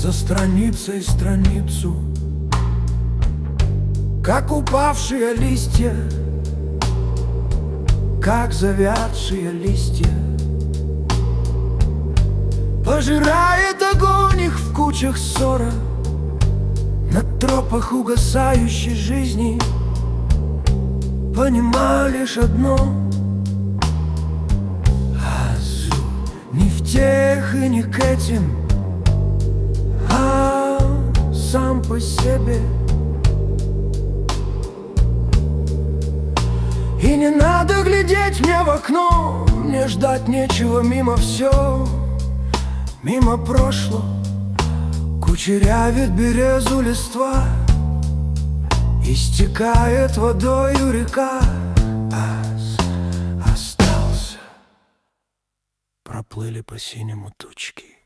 за страницей страницу, как упавшие листья, как завядшие листья. Пожирает огонь их в кучах ссора на тропах угасающей жизни. Понимаю лишь одно: Азу не в тех и не к этим, а сам по себе. И не надо глядеть мне в окно, мне ждать нечего, мимо все, мимо прошло. Кучерявит березу листва, истекает водою река. Остался, проплыли по синему тучки.